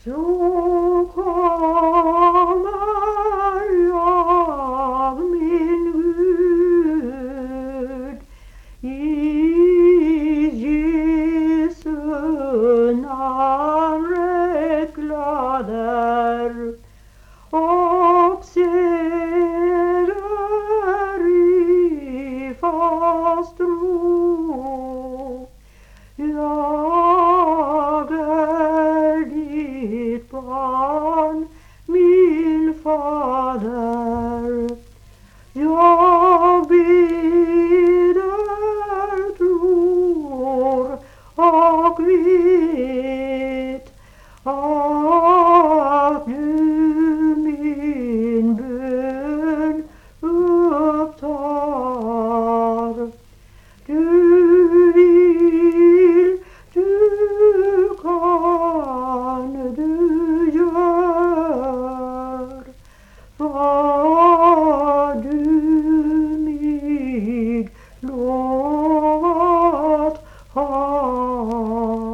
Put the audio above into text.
Så kommer jag, min Gud, i Jesu namn rätt glad är, och ser i fast ro. Jag är ditt barn, min Fader. Jag beder, tror och vet att du min bön upptar. Du vill, du kan, du gör vad du mig lovat har.